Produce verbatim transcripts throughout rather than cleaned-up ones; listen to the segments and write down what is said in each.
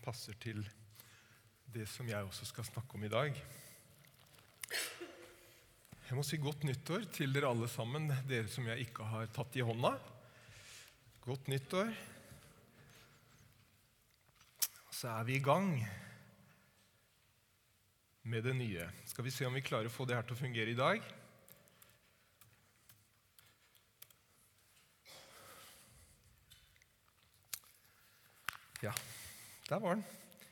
passer til det som jeg også skal snakke om i dag. Jeg må si godt nyttår til dere alle sammen, dere som jeg ikke har tatt i hånda. Godt nyttår. Så er vi i gang med det nye. Skal vi se om vi klarer å få det her til å fungere i dag? Ja, der var den.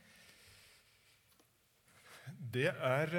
Det er,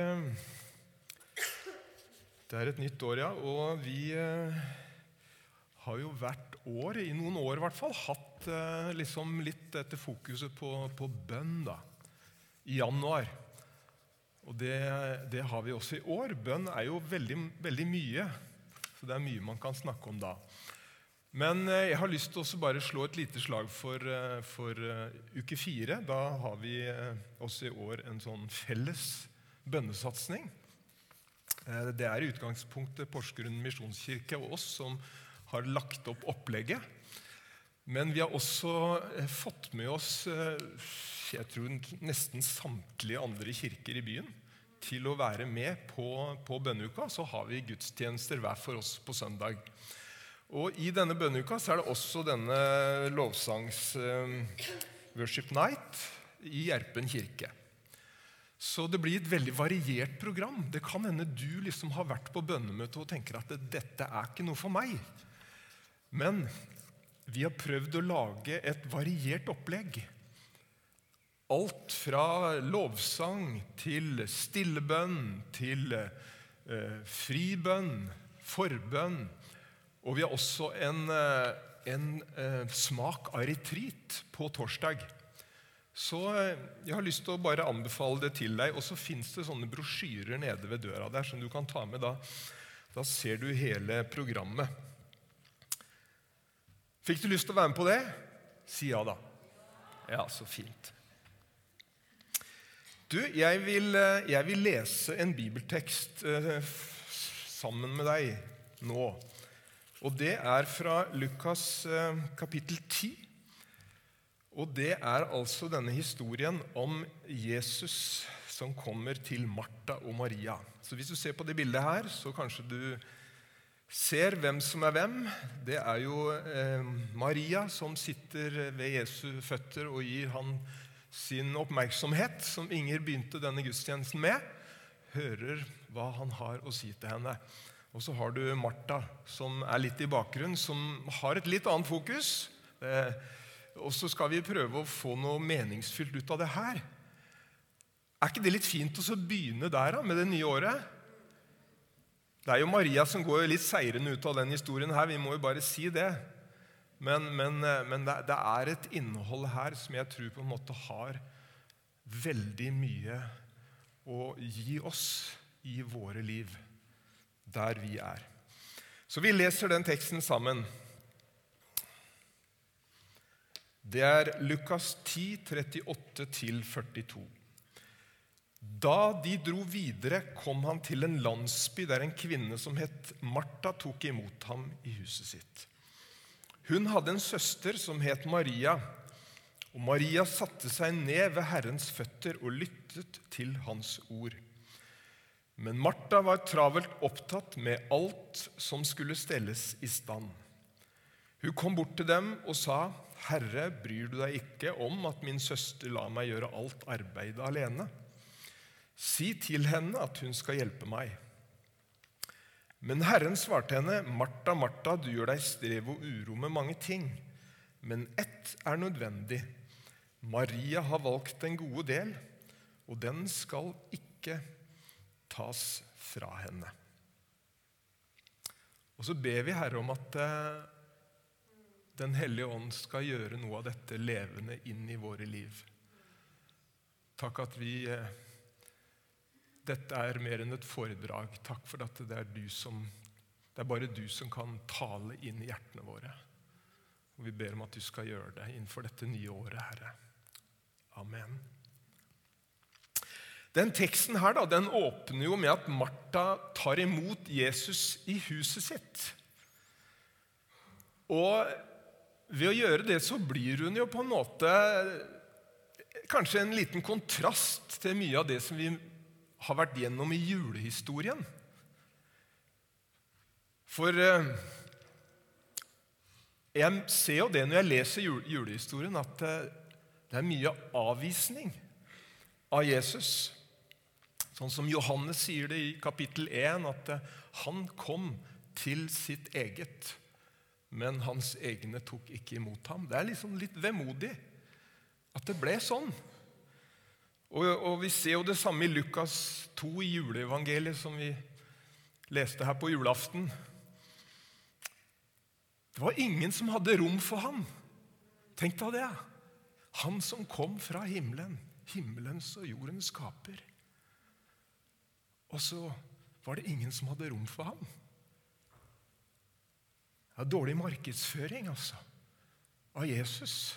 det er et nytt år, ja, og vi har jo hvert år, i noen år i hvert fall, hatt liksom litt dette fokuset på, på bønn da, i januar. Og det, det har vi også i år. Bønn er jo veldig, veldig mye, så det er mye man kan snakke om da. Men jeg har lyst til å bare slå et lite slag for, for uke fire. Da har vi også i år en sånn felles bønnesatsning. Det er i utgangspunktet Porsgrunn Misjonskirke og oss som har lagt opp opplegget. Men vi har også fått med oss, jeg tror nesten samtlige andre kirker i byen, til å være med på, på bønneuka. Så har vi gudstjenester hver for oss på søndag. Og i denne bønneuka så er det også denne lovsangs uh, worship night i Gjerpen kirke. Så det blir et veldig variert program. Det kan hende du liksom har vært på bønnemøte og tenker at dette er ikke noe for meg. Men vi har prøvd å lage et variert opplegg. Alt fra lovsang til stillebønn, til uh, fribønn, forbønn. Og vi har også en, en eh, smak av retreat på torsdag. Så eh, jeg har lyst til å bare anbefale det til deg. Og så finnes det sånne brosjyrer nede ved døra der som du kan ta med da. Da ser du hele programmet. Fikk du lyst til å være med på det? Si ja da. Ja, så fint. Du, jeg vil, jeg vil lese en bibeltekst eh, sammen med deg nå. Og det er fra Lukas eh, kapittel ti. Og det er altså denne historien om Jesus som kommer til Martha og Maria. Så hvis du ser på det bildet her, så kanskje du ser hvem som er hvem. Det er jo eh, Maria som sitter ved Jesu føtter og gir han sin oppmerksomhet, som Inger begynte denne gudstjenesten med. Hører hva han har å si til henne. Og så har du Martha, som er litt i bakgrunnen, som har et litt annet fokus. Eh, og så skal vi prøve å få noe meningsfylt ut av det her. Er ikke det litt fint å begynne der da, med det nye året? Det er jo Maria som går litt seirende ut av den historien her, vi må jo bare si det. Men, men, men det, det er et innhold her som jeg tror på en måte har veldig mye å gi oss i våre liv. Der vi er. Så vi leser den teksten sammen. Det er Lukas ti, trettiåtte til førtito. Da de dro videre, kom han til en landsby der en kvinne som het Martha tok imot ham i huset sitt. Hun hadde en søster som het Maria, og Maria satte seg ned ved Herrens føtter og lyttet til hans ord. Men Martha var travelt opptatt med alt som skulle stelles i stand. Hun kom bort til dem og sa, «Herre, bryr du deg ikke om at min søster lar meg gjøre alt arbeidet alene? Si til henne at hun skal hjelpe meg.» Men Herren svarte henne, «Martha, Martha, du gjør deg strev og uro med mange ting, men ett er nødvendig. Maria har valgt en gode del, og den skal ikke tas fra henne.» Og så ber vi Herre om at eh, Den Hellige Ånd skal gjøre noe av dette levende inn i våre liv. Takk at vi eh, dette er mer enn et foredrag. Takk for at det er du som det er bare du som kan tale inn i hjertene våre. Og vi ber om at du skal gjøre det innenfor dette nye året, Herre. Amen. Den teksten her da, den åpner jo med at Martha tar imot Jesus i huset sitt. Og ved å gjøre det så blir hun jo på en måte kanskje en liten kontrast til mye av det som vi har vært gjennom i julehistorien. For eh, jeg ser jo det når jeg leser jule, julehistorien, at eh, det er mye avvisning av Jesus. Sånn som Johannes sier det i kapittel én, at eh, han kom til sitt eget, men hans egne tok ikke imot ham. Det er liksom litt vemodig at det ble sånn. Og, og vi ser jo det samme i Lukas to i juleevangeliet, som vi leste her på julaften. Det var ingen som hadde rom for ham. Tenk deg det. Han som kom fra himmelen, himmelens og jordens skaper. Og så var det ingen som hadde rom for ham. Det er dårlig markedsføring, altså, av Jesus.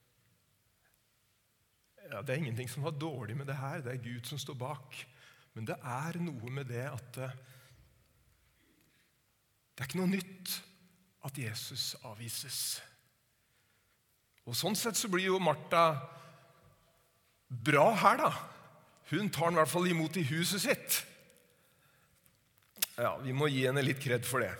Ja, det er ingenting som var dårlig med det her. Det er Gud som står bak. Men det er noe med det at det er ikke noe nytt at Jesus avvises. Og sånn sett så blir jo Martha bra her, da. Hun tar han i hvert fall imot i huset sitt. Ja, vi må gi henne litt kred for det.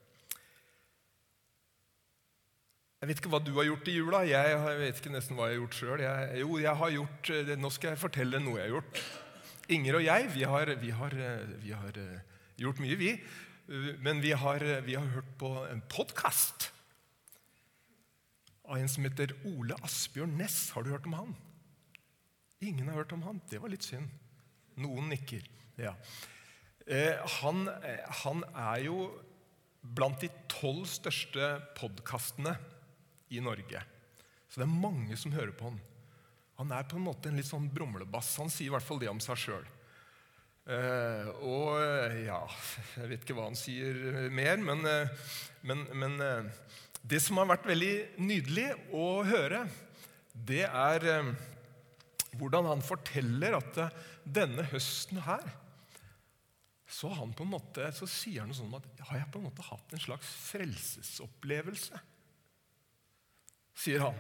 Jeg vet ikke hva du har gjort i jula. Jeg vet ikke nesten hva jeg har gjort selv. Jeg, jo, jeg har gjort, nå skal jeg fortelle noe jeg har gjort. Inger og jeg, vi har, vi har, vi har gjort mye, vi. Men vi har, vi har hørt på en podcast av en som heter Ole Asbjørn Næss. Har du hørt om han? Ingen har hørt om han. Det var litt synd. Noen nikker. Ja. Eh, han, han er jo blant de tolv største podcastene i Norge. Så det er mange som hører på han. Han er på en måte en litt sånn brumlebass. Han sier i hvert fall det om seg selv. Eh, og ja, jeg vet ikke hva han sier mer, men, men, men det som har vært veldig nydelig å høre, det er eh, hvordan han forteller at denne høsten her, så, han på en måte, så sier han noe sånn at har jeg på en måte hatt en slags frelsesopplevelse, sier han.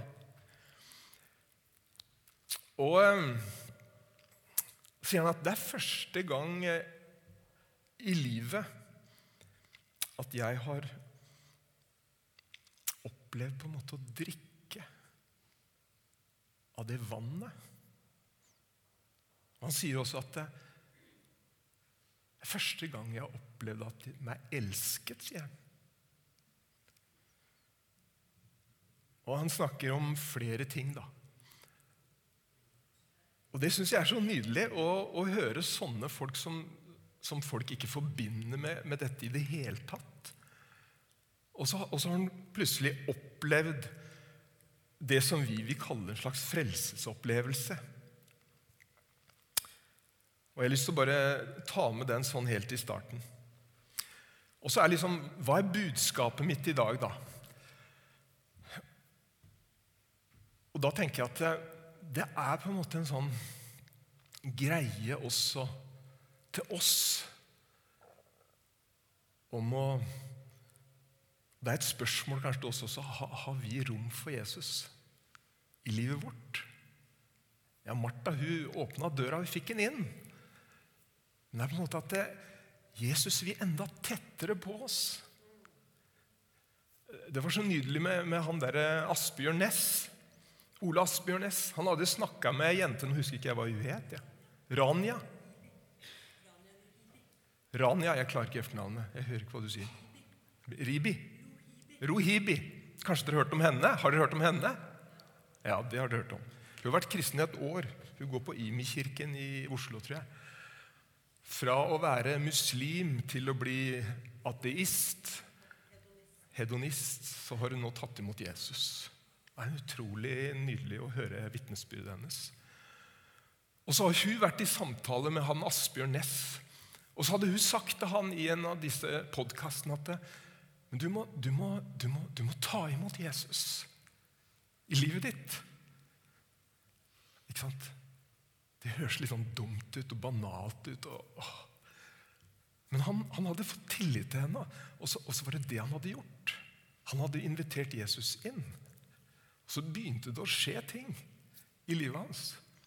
Og øh, sier han at det er første gang i livet at jeg har opplevd på en måte å drikke av det vannet. Han sier også at det er første gang jeg har opplevd at jeg er elsket, sier han. Og han snakker om flere ting, da. Og det synes jeg er så nydelig å, å høre sånne folk som, som folk ikke forbinder med, med dette i det hele tatt. Og så, og så har han plutselig opplevd det som vi vil kalle en slags frelsesopplevelse. Og jeg har lyst til å bare ta med den sånn helt i starten. Og så er liksom, hva er budskapet mitt i dag da? Og da tenker jeg at det, det er på en måte en sånn greie også til oss om å, det er et spørsmål kanskje til oss også, har, har vi rom for Jesus i livet vårt? Ja, Martha, hun åpnet døra, vi fikk henne inn. Men det er på en måte at det, Jesus vil enda tettere på oss. Det var så nydelig med, med han der Asbjørn Næss. Ole Asbjørn Næss. Han hadde snakket med jenten, husker ikke jeg hva hun het. Ja. Rania. Rania, jeg klarer ikke efternavnet. Jeg hører ikke hva du sier. Ribi. Rohibi. Kanskje dere har hørt om henne? Har dere hørt om henne? Ja, det har dere hørt om. Hun har vært kristen i et år. Hun går på Imi-kirken i Oslo, tror jeg. Fra å være muslim til å bli ateist, hedonist, så har hun nå tatt imot Jesus. Det er utrolig nydelig å høre vitnesbyrdet hennes. Og så har hun vært i samtale med han Asbjørn Næss. Og så hadde hun sagt til han i en av disse podcastene at men du må, du, må, du, må, du må ta imot Jesus i livet ditt. Ikke sant? Det høres litt sånn dumt ut og banalt ut. Og, åh. Men han, han hadde fått tillit til henne, og så, og så var det det han hadde gjort. Han hadde invitert Jesus inn. Så begynte det å skje ting i livet hans.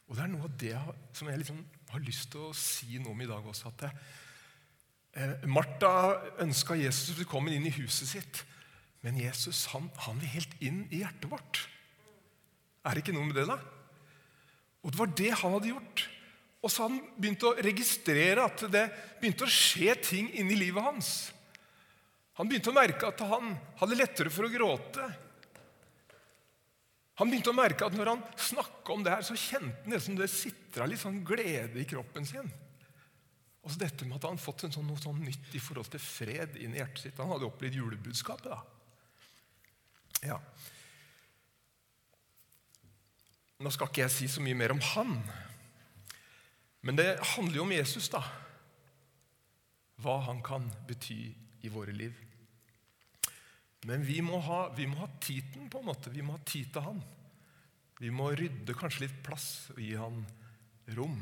Og det er noe av det som jeg liksom har lyst til å si noe om i dag også, at det, eh, Martha ønsket Jesus velkommen inn i huset sitt, men Jesus, han, han vil helt inn i hjertet vårt. Er det ikke noe med det da? Og det var det han hadde gjort. Og så hadde han begynt å registrere at det begynte å skje ting inn i livet hans. Han begynte å merke at han hadde lettere for å gråte. Han begynte å merke at når han snakket om det her, så kjente han det som det sitret litt sånn glede i kroppen sin. Og så dette med at han hadde fått en sånn, noe sånn nytt i forhold til fred inn i hjertet sitt. Han hadde opplevd julebudskapet da. Ja. Nå skal ikke jeg si så mye mer om han, men det handler jo om Jesus da. Hva han kan bety i våre liv. Men vi må ha, vi må ha tiden på en måte, vi må ha tid til han. Vi må rydde kanskje litt plass og gi han rom.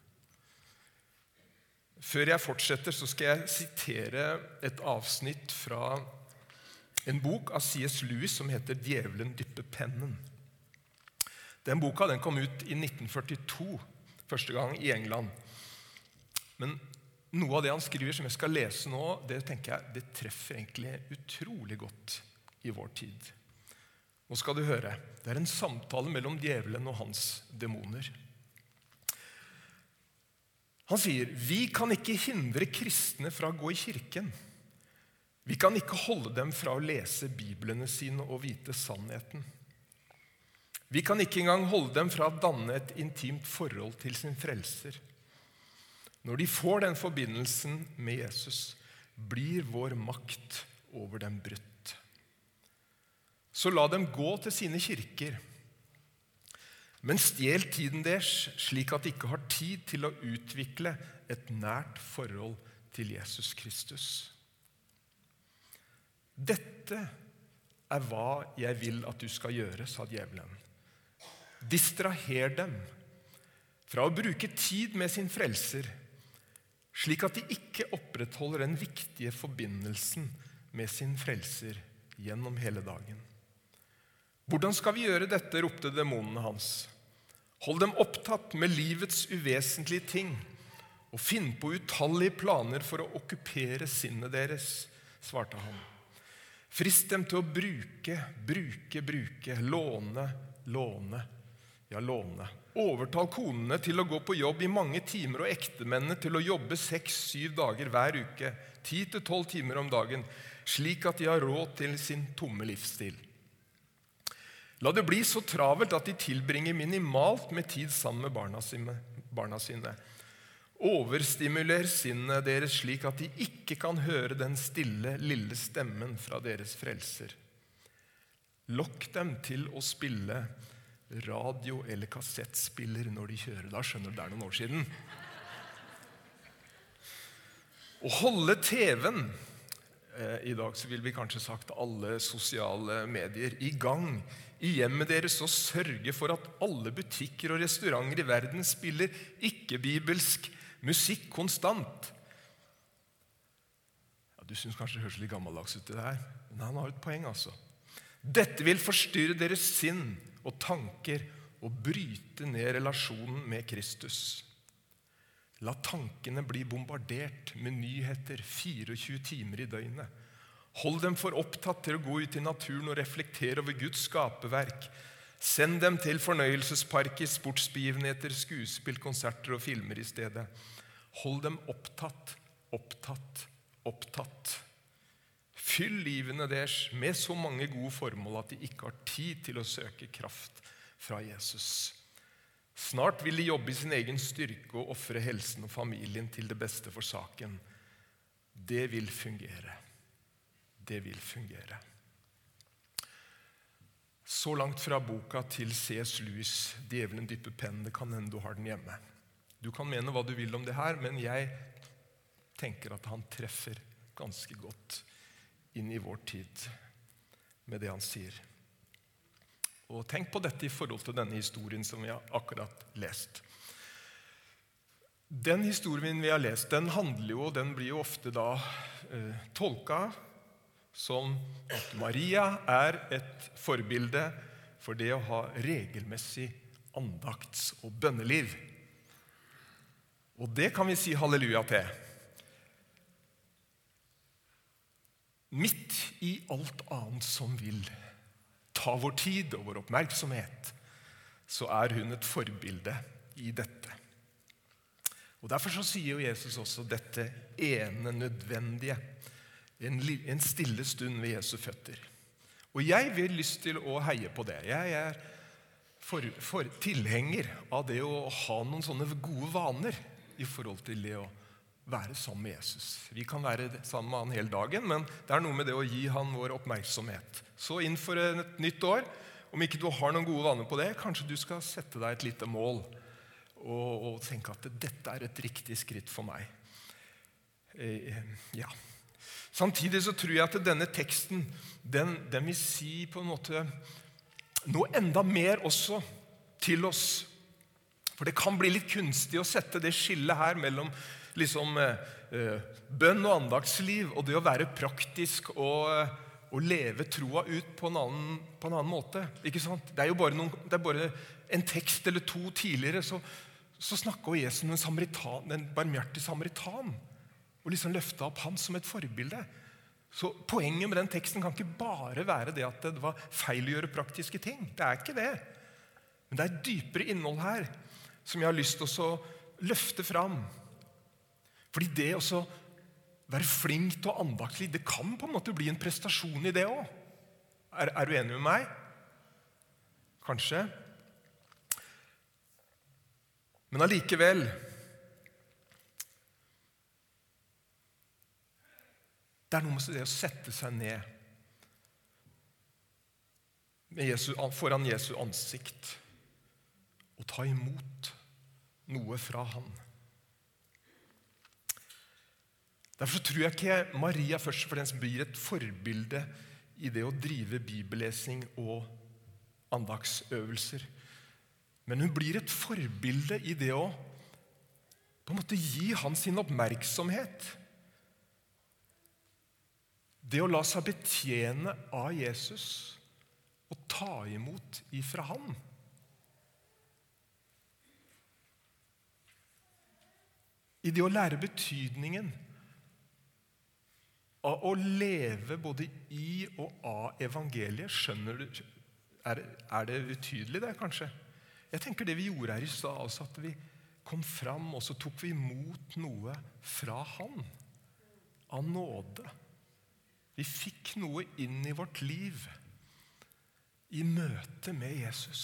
Før jeg fortsetter så skal jeg sitere et avsnitt fra en bok av C S Lewis som heter «Djevelen dypper pennen». Den boka den kom ut i nitten førtito, første gang i England. Men noe av det han skriver som jeg skal lese nå, det tenker jeg, det treffer egentlig utrolig godt i vår tid. Nå skal du høre, det er en samtale mellom djevelen og hans demoner. Han sier, vi kan ikke hindre kristne fra å gå i kirken. Vi kan ikke holde dem fra å lese Biblene sine og vite sannheten. Vi kan ikke engang holde dem fra å danne et intimt forhold til sin frelser. Når de får den forbindelsen med Jesus, blir vår makt over dem brutt. Så la dem gå til sine kirker, men stjel tiden deres slik at de ikke har tid til å utvikle et nært forhold til Jesus Kristus. Dette er hva jeg vil at du skal gjøre, sa djevelen. Distraher dem fra å bruke tid med sin frelser, slik at de ikke opprettholder den viktige forbindelsen med sin frelser gjennom hele dagen. Hvordan skal vi gjøre dette, ropte demonene hans. Hold dem opptatt med livets uvesentlige ting, og finn på utallige planer for å okkupere sinnet deres, svarte han. Frist dem til å bruke, bruke, bruke, låne, låne, ja, låne. Overtal konene til å gå på jobb i mange timer og ektemennene til å jobbe seks, syv dager hver uke, ti til tolv timer om dagen, slik at de har råd til sin tomme livsstil. La det bli så travelt at de tilbringer minimalt med tid sammen med barna sine. Barna sine. Overstimuler sinnet deres slik at de ikke kan høre den stille, lille stemmen fra deres frelser. Lokk dem til å spille radio eller kassettspiller når de kjører. Da skjønner du det er noen år siden. Å holde T V-en, eh, i dag så vil vi kanskje sagt alle sosiale medier, i gang i hjemmet deres og sørge for at alle butikker og restauranter i verden spiller ikke-bibelsk musikk konstant. Ja, du synes kanskje det høres litt gammeldags ut det her, men han har et poeng altså. Dette vil forstyrre deres sinn og tanker og bryte ned relasjonen med Kristus. La tankene bli bombardert med nyheter tjuefire timer i døgnet. Hold dem for opptatt til å gå ut i naturen og reflektere over Guds skaperverk. Send dem til fornøyelsesparker, sportsbegivenheter, skuespill, konserter og filmer i stedet. Hold dem opptatt, opptatt, opptatt. Fyll livene deres med så mange gode formål at de ikke har tid til å søke kraft fra Jesus. Snart vil de jobbe i sin egen styrke og offre helsen og familien til det beste for saken. Det vil fungere. Det vil fungere. Så langt fra boka til C S Lewis, Djevelen dypper pennen, det kan hende du har den hjemme. Du kan mene hva du vil om det her, men jeg tenker at han treffer ganske godt inn i vår tid med det han sier. Og tenk på dette i forhold til denne historien som vi har akkurat lest. Den historien vi har lest, den handler jo, den blir jo ofte da eh, tolket som at Maria er et forbilde for det å ha regelmessig andakts- og bønneliv. Og det kan vi si halleluja til. Midt i alt annet som vil ta vår tid og vår oppmerksomhet, så er hun et forbilde i dette. Og Derfor så sier jo Jesus også dette ene nødvendige, en, en stille stund ved Jesu føtter. Og jeg vil lyst til å heie på det. Jeg er for, for tilhenger av det å ha noen sånne gode vaner i forhold til det å være sammen med Jesus. Vi kan være sammen med han hele dagen, men det er noe med det å gi han vår oppmerksomhet. Så innenfor et nytt år, om ikke du har noen gode vaner på det, kanskje du skal sette deg et lite mål og, og tenke at dette er et riktig skritt for meg. Eh, ja. Samtidig så tror jeg at denne teksten, den, den vil si på en måte noe enda mer også til oss. For det kan bli litt kunstig å sette det skillet her mellom liksom, eh, bønn og andagsliv og det å være praktisk og, og leve troa ut på en annen, på en annen måte. Ikke sant? Det er jo bare, noen, det er bare en tekst eller to tidligere, så, så snakker Jesus om en, samaritan, en barmhjertig samaritan, og liksom løfte opp han som et forbilde. Så poenget med den teksten kan ikke bare være det at det var feil å gjøre praktiske ting. Det er ikke det. Men det er et dypere innhold her som jeg har lyst til å løfte fram. Fordi det å være flink til å andaktig, det kan på en måte bli en prestasjon i det også. Er, er du enig med meg? Kanskje? Men allikevel, det er noe med det å sette seg ned med Jesu, foran Jesu ansikt og ta imot noe fra han. Derfor tror jeg ikke Maria først og fremst blir et forbilde i det å drive bibellesing og andagsøvelser. Men hun blir et forbilde i det å på en måte gi han sin oppmerksomhet. Det å la seg betjene av Jesus og ta imot ifra han. I det å lære betydningen av å leve både i og av evangeliet. Skjønner du? Er, er det utydelig det, kanskje? Jeg tenker det vi gjorde her i stad, altså at vi kom fram, og så tok vi imot noe fra han, av nåde. Vi fikk noe inn i vårt liv, i møte med Jesus.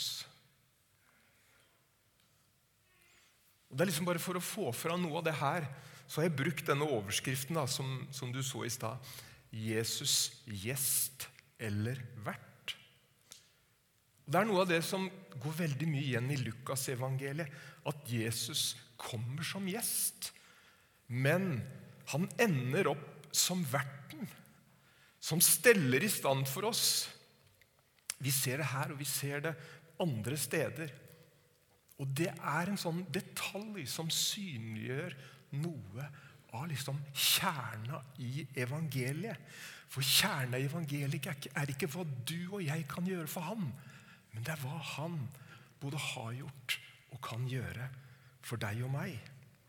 Og det er liksom bare for å få fra noe av det her, så har jeg brukt denne overskriften da, som, som du så i stad. Jesus, gjest eller vert. Og det er noe av det som går veldig mye igjen i Lukas evangeliet, at Jesus kommer som gjest, men han ender opp som verten, som steller i stand for oss. Vi ser det her, og vi ser det andre steder. Og det er en sånn detalj som synliggjør noe av liksom kjerna i evangeliet. For kjerna i evangeliet er ikke hva du og jeg kan gjøre for ham, men det er hva han både har gjort og kan gjøre for deg og meg.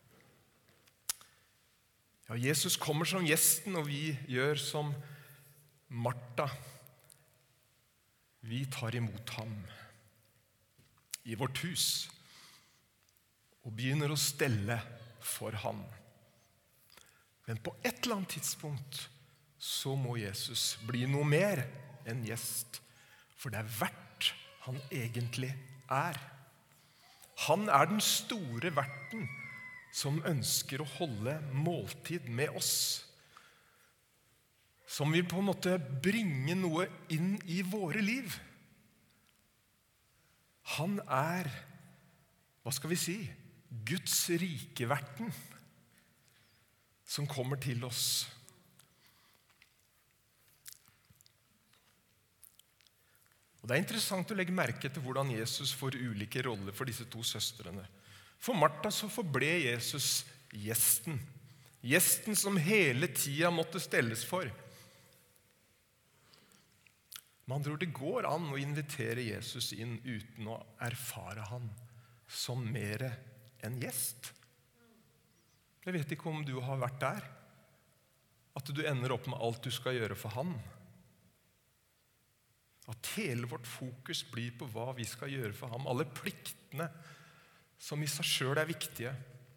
Ja, Jesus kommer som gjesten, og vi gjør som Martha. Vi tar imot ham i vårt hus og begynner å stelle for ham. Men på et eller annet tidspunkt så må Jesus bli noe mer enn gjest, for det er vert han egentlig er. Han er den store verten som ønsker å holde måltid med oss, som vil på en måte bringe noe inn i våre liv. Han er, hva skal vi si, Guds rikeverten som kommer til oss. Og Det er interessant å legge merke til hvordan Jesus får ulike roller for disse to søstrene. For Martha så forble Jesus gjesten. Gjesten som hele tida måtte stelles for. Med andre ord, det går an å invitere Jesus inn uten å erfare han som mer enn gjest. Jeg vet ikke om du har vært der, at du ender opp med alt du skal gjøre for han. At hele vårt fokus blir på hva vi skal gjøre for ham, alle pliktene som i seg selv er viktige.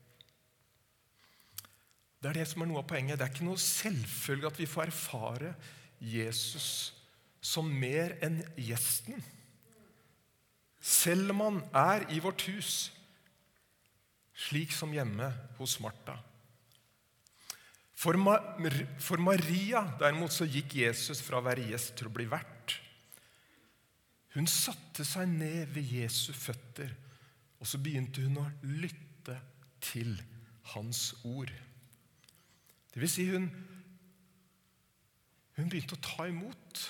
Det er det som er noe av poenget. Det er ikke noe selvfølge at vi får erfare Jesus som mer enn gjesten. Selv om han er i vårt hus, slik som hjemme hos Martha. For, Ma for Maria, derimot, så gikk Jesus fra å være gjest til å bli vert. Hun satte seg ned ved Jesu føtter, og så begynte hun å lytte til hans ord. Det vil si, hun, hun begynte å ta imot.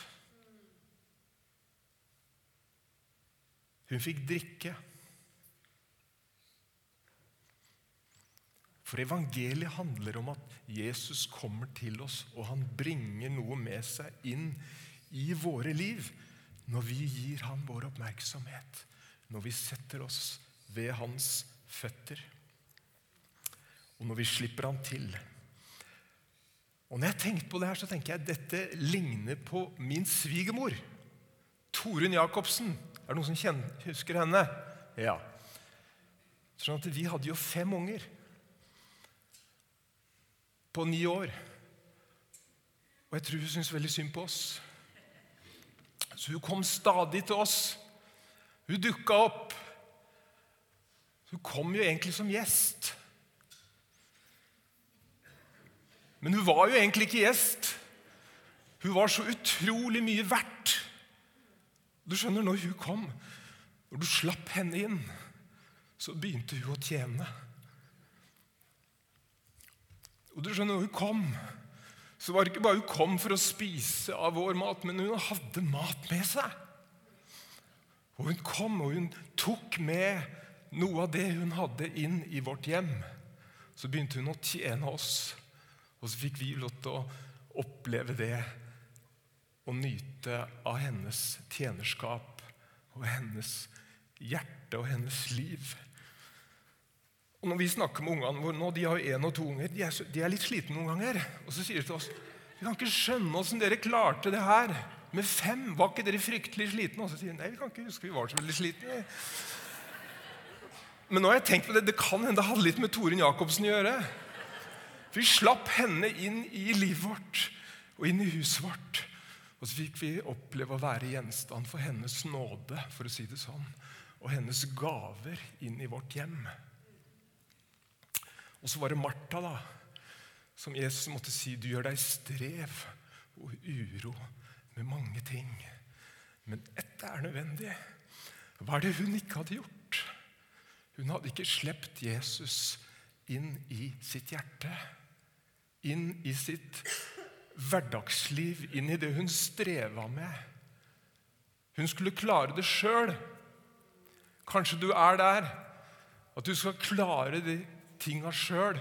Hun fikk drikke. For evangeliet handler om at Jesus kommer til oss, og han bringer noe med seg inn i våre liv når vi gir ham vår oppmerksomhet, når vi setter oss ved hans føtter, og når vi slipper ham til. Og når jeg tenker på det her, så tenker jeg at dette ligner på min svigermor, Torunn Jacobsen. Er det noen som kjenner, husker henne? Ja. Sånn at vi hadde jo fem unger på ni år. Og jeg tror hun synes veldig synd på oss. Så hun kom stadig til oss. Hun dukket opp. Hun kom jo egentlig som gjest. Men hun var jo egentlig ikke gjest. Hun var så utrolig mye verdt. Du skjønner, når hun kom, når du slapp henne inn, så begynte hun å tjene. Og du skjønner, når hun kom, så var det ikke bare hun kom for å spise av vår mat, men hun hadde mat med seg. Og hun kom, og hun tok med noe av det hun hadde inn i vårt hjem. Så begynte hun å tjene oss, og så fikk vi lov til å oppleve det, og nyte av hennes tjenerskap, og hennes hjerte og hennes liv. Og når vi snakker med ungene våre nå, de har jo en og to unger, de er, så, de er litt slitne noen ganger, og så sier de til oss, vi kan ikke skjønne hvordan dere klarte det her. Med fem, var ikke dere fryktelig slitne? Og så sier de, nei, vi kan ikke huske, vi var så veldig slitne. Men nå har jeg tenkt på det, det kan hende det hadde litt med Torunn Jacobsen å gjøre. For vi slapp henne inn i livet vårt, og inn i huset vårt. Og så fikk vi oppleve å være gjenstand for hennes nåde, for å si det sånn, og hennes gaver inn i vårt hjem. Og så var det Martha da, som Jesus måtte si, du gjør deg strev og uro med mange ting. Men ett er nødvendig. Hva er det hun ikke hadde gjort? Hun hadde ikke slept Jesus inn i sitt hjerte, inn i sitt hverdagsliv, inn i det hun streva med. Hun skulle klare det selv. Kanskje du er der, at du skal klare de tingene selv.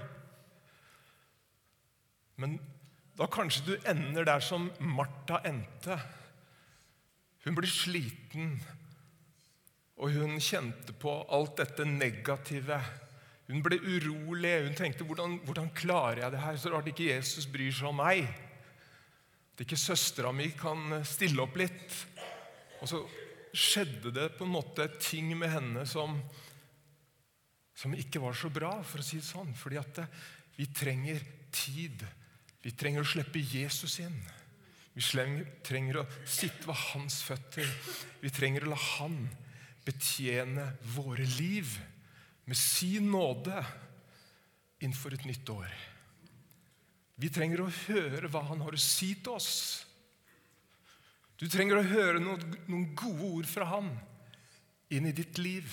Men da kanskje du ender der som Martha endte. Hun ble sliten, og hun kjente på alt dette negative. Hun ble urolig, hun tenkte, hvordan, hvordan klarer jeg det her? Så rart ikke Jesus bryr seg om meg. At ikke søstera mi kan stille opp litt. Og så skjedde det på en måte ting med henne som, som ikke var så bra, for å si det sånn. Fordi at det, vi trenger tid. Vi trenger å slippe Jesus inn. Vi trenger å sitte ved hans føtter. Vi trenger å la han betjene våre liv med sin nåde innenfor et nytt år. Vi trenger å høre hva han har å si til oss. Du trenger å høre noen, noen gode ord fra han inn i ditt liv.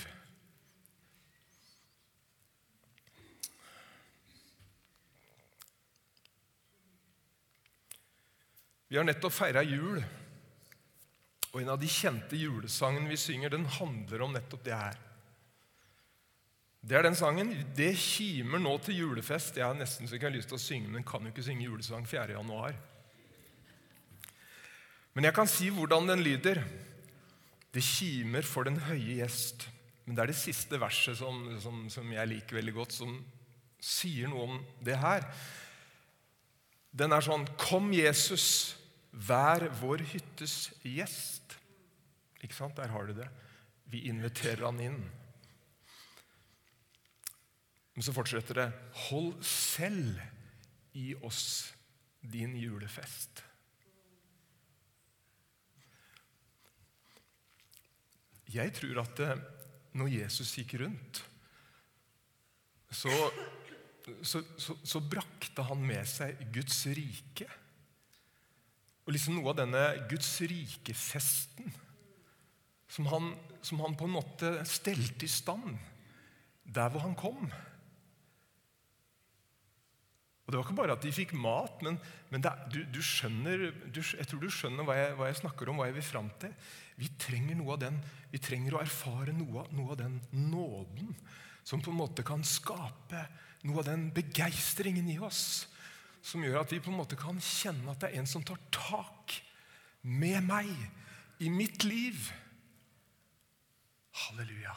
Vi har nettopp feiret jul, og en av de kjente julesangene vi synger, den handler om nettopp det her. Det er den sangen, det kimer nå til julefest. Jeg har nesten så ikke har lyst til å synge, men kan jo ikke synge julesang fjerde januar. Men jeg kan si hvordan den lyder. Det kimer for den høye gjest. Men det er det siste verset som, som, som jeg liker veldig godt, som sier noe om det her. Den er sånn: Kom, Jesus, vær vår hyttes gjest. Ikke sant? Der har du det. Vi inviterer han inn. Men så fortsetter det: Hold selv i oss din julefest. Jeg tror at det, når Jesus gikk rundt, så, så, så, så brakte han med seg Guds rike. Og liksom noe av denne Guds rike-festen som han, som han på en måte stelte i stand der hvor han kom. Og det var ikke bare at de fikk mat, men, men det, du, du skjønner, du, jeg tror du skjønner hva jeg, hva jeg snakker om, hva jeg vil fram til. Vi trenger noe av den, vi trenger å erfare noe, noe av den nåden som på en måte kan skape noe av den begeistringen i oss, som gjør at vi på en måte kan kjenne at det er en som tar tak med meg i mitt liv. Halleluja.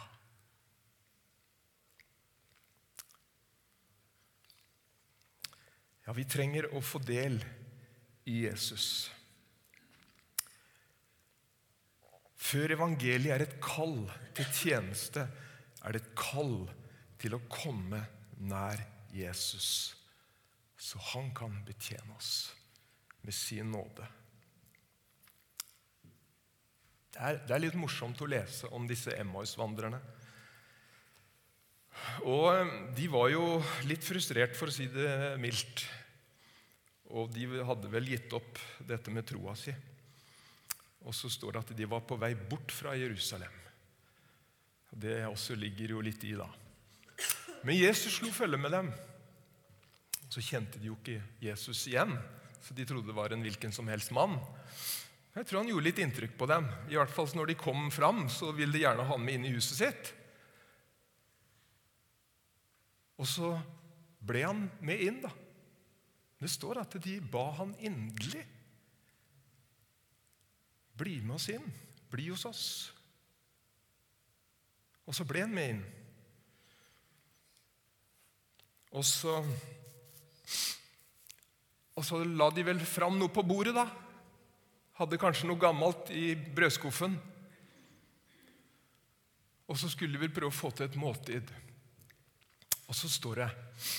Ja, vi trenger å få del i Jesus. Før evangeliet er et kall til tjeneste, er det et kall til å komme nær Jesus, så han kan betjene oss med sin nåde. Det er, det er litt morsomt å lese om disse Emmaus-vandrerne. Og de var jo litt frustrert, for å si det mildt. Og de hadde vel gitt opp dette med troa si. Og så står det at de var på vei bort fra Jerusalem. Det også ligger jo litt i da. Men Jesus slo følge med dem. Så kjente de jo ikke Jesus igjen, så de trodde det var en hvilken som helst mann. Jeg tror han gjorde litt inntrykk på dem. I hvert fall når de kom fram, så ville de gjerne ha han med inn i huset sitt. Og så ble han med inn da. Det står at de ba han inderlig. Bli med oss inn. Bli hos oss. Og så ble han med inn. Og så, og så la de vel fram noe på bordet da. Hadde kanskje noe gammelt i brødskuffen. Og så skulle de vel prøve å få til et måltid. Og så står det,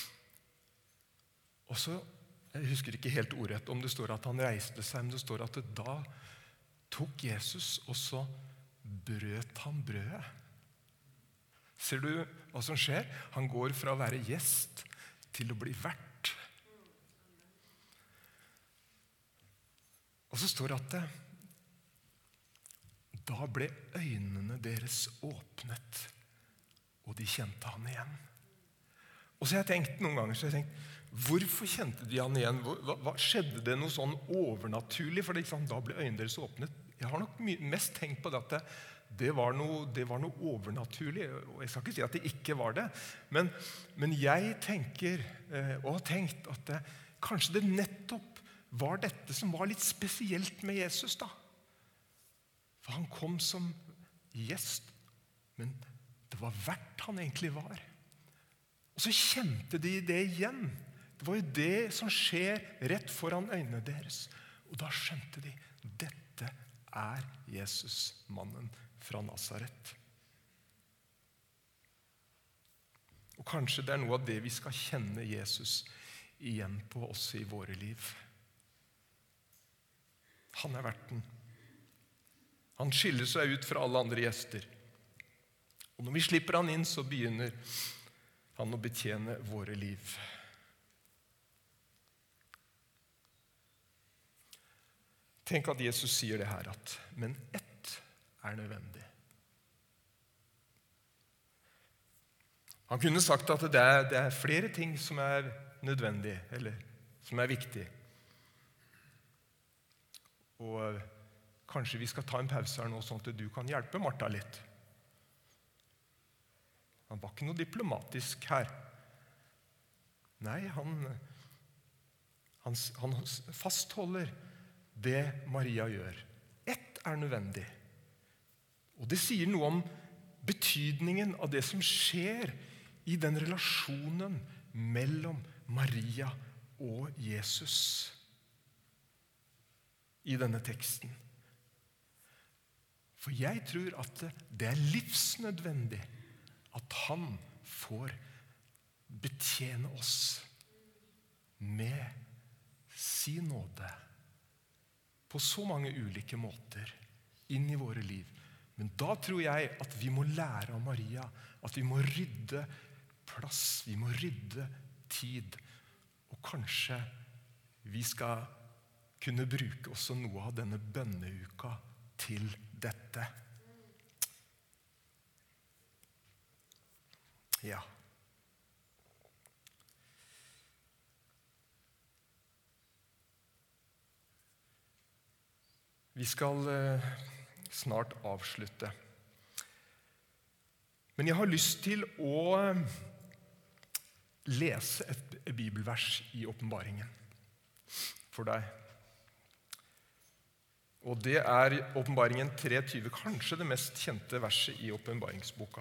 og så, jeg husker ikke helt ordrett om det står at han reiste seg, men det står at det da tok Jesus, og så brøt han brødet. Ser du hva som skjer? Han går fra å være gjest til å bli vert. Og så står det at det, da ble øynene deres åpnet, og de kjente han igjen. Og så har jeg tenkt noen ganger, så har jeg tenkt, hvorfor kjente de han igjen? Hva, hva, skjedde det noe sånn overnaturlig? For det, sant, da ble øynene deres åpnet. Jeg har nok mest tenkt på det at det, det, var noe, det var noe overnaturlig. Og jeg skal ikke si at det ikke var det. Men, men jeg tenker, og har tenkt, at det, kanskje det nettopp var dette som var litt spesielt med Jesus da. For han kom som gjest, men det var verdt han egentlig var. Og så kjente de det igjen. Det var jo det som skjer rett foran øynene deres. Og da skjønte de, dette er Jesus, mannen fra Nazaret. Og kanskje det er noe av det vi skal kjenne Jesus igjen på også i våre liv. Han er verten. Han skiller seg ut fra alle andre gjester. Og når vi slipper han inn, så begynner han å betjene våre liv. Tenk at Jesus sier det her, at men ett er nødvendig. Han kunne sagt at det er, det er flere ting som er nødvendig, eller som er viktig. Og kanskje vi skal ta en pause her nå, sånn at du kan hjelpe Martha litt. Han var ikke noe diplomatisk her. Nei, han, han, han fastholder det Maria gjør. er nødvendig. Og det sier noe om betydningen av det som skjer i den relasjonen mellom Maria og Jesus i denne teksten. For jeg tror at det er livsnødvendig at han får betjene oss med sin nåde på så mange ulike måter inn i våre liv. Men da tror jeg at vi må lære av Maria, at vi må rydde plass, vi må rydde tid, og kanskje vi skal kunne bruke også noe av denne bønneuka til dette. Ja. Vi skal eh, snart avslutte. Men jeg har lyst til å lese et bibelvers i åpenbaringen for deg. Og det er åpenbaringen tre tyve, kanskje det mest kjente verset i åpenbaringsboka.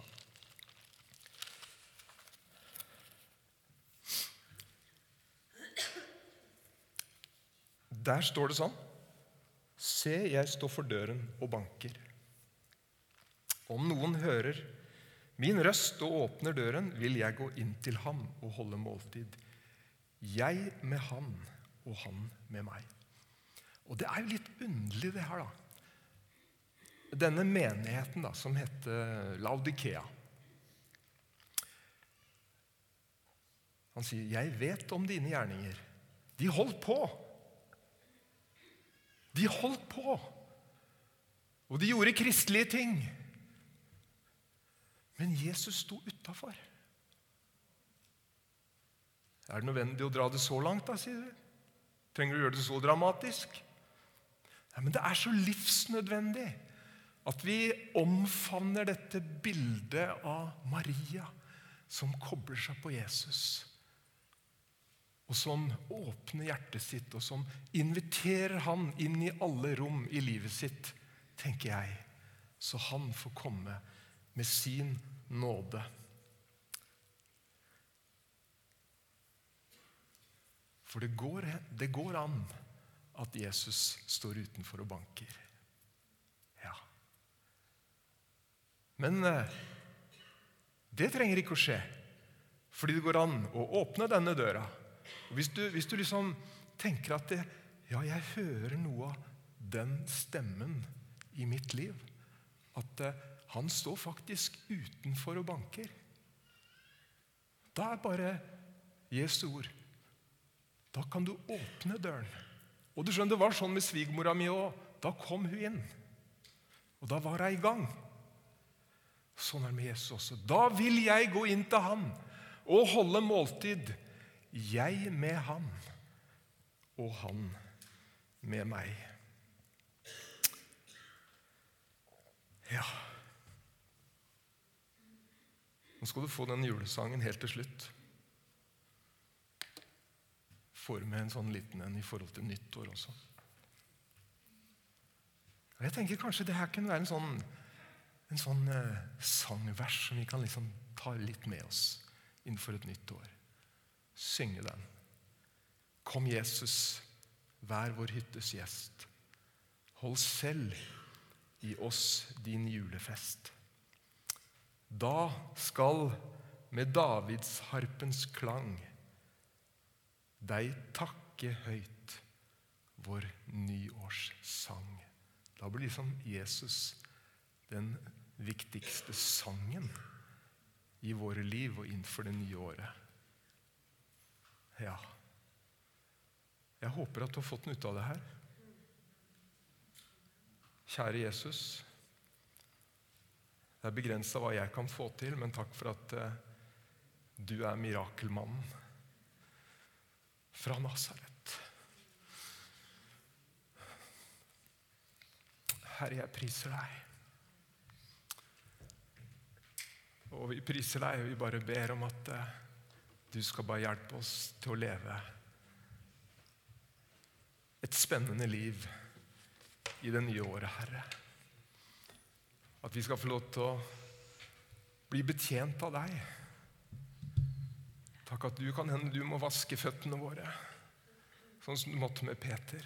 Der står det sånn: Se, jeg står for døren og banker. Om noen hører min røst og åpner døren, vil jeg gå inn til ham og holde måltid. Jeg med han og han med meg. Og det er jo litt underlig det her, da. Denne menigheten da, som heter Laodikea. Han sier, jeg vet om dine gjerninger. De holdt på. De holdt på. Og de gjorde kristelige ting. Men Jesus sto utenfor. Er det nødvendig å dra det så langt, da, sier du? Trenger du å gjøre det så dramatisk? Ja, men det er så livsnødvendig at vi omfavner dette bildet av Maria som kobler seg på Jesus, og som åpner hjertet sitt, og som inviterer han inn i alle rom i livet sitt, tenker jeg, så han får komme med sin nåde. For det går, det går an at Jesus står utenfor og banker. Ja. Men det trenger ikke å skje, fordi det går an å åpne denne døra. Og hvis du, hvis du liksom tenker at det, ja, jeg hører noe av den stemmen i mitt liv, at uh, han står faktisk utenfor og banker. Da er bare Jesu ord. Da kan du åpne døren. Og du skjønner, det var sånn med svigermora mi også. Da kom hun inn. Og da var hun i gang. Sånn er det med Jesus også. Da vil jeg gå inn til han og holde måltid. Jeg med han, og han med meg. Ja. Nå skal du få den julesangen helt til slutt. Får med en sånn liten en i forhold til nyttår også. Og jeg tenker kanskje det her kunne være en sånn, en sånn eh, sangvers som vi kan liksom ta litt med oss innenfor et nytt år. Synge den. Kom Jesus, vær vår hyttes gjest. Hold selv i oss din julefest. Da skal med Davids harpens klang deg takke høyt vår nyårssang. Da blir liksom Jesus den viktigste sangen i våre liv og innenfor det nye året. Ja. Jeg håper at du har fått noe ut av det her. Kjære Jesus, det er begrenset hva jeg kan få til, men takk for at uh, du er mirakelmannen fra Nazaret. Herre, jeg priser deg. Og vi priser deg, og vi bare ber om at uh, du skal bare hjelpe oss til å leve et spennende liv i det nye året, Herre. At vi skal få lov til å bli betjent av deg. Takk at du kan hende du må vaske føttene våre, sånn som du måtte med Peter.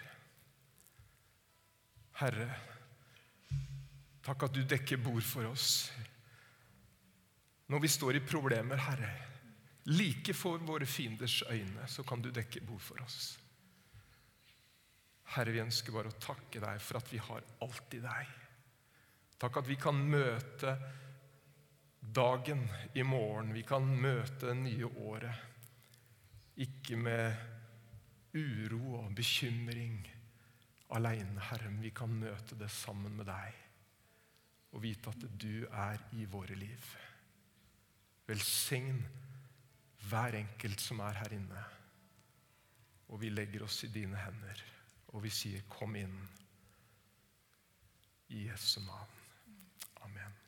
Herre, takk at du dekker bord for oss. Når vi står i problemer, Herre, like for våre fienders øyne, så kan du dekke bord for oss. Herre, vi ønsker bare å takke deg for at vi har alltid deg. Takk at vi kan møte dagen i morgen, vi kan møte det nye året, ikke med uro og bekymring alene, Herre, men vi kan møte det sammen med deg, og vite at du er i våre liv. Velsign hver enkelt som er her inne, og vi legger oss i dine hender, og vi sier, kom inn i Jesu navn. Amen.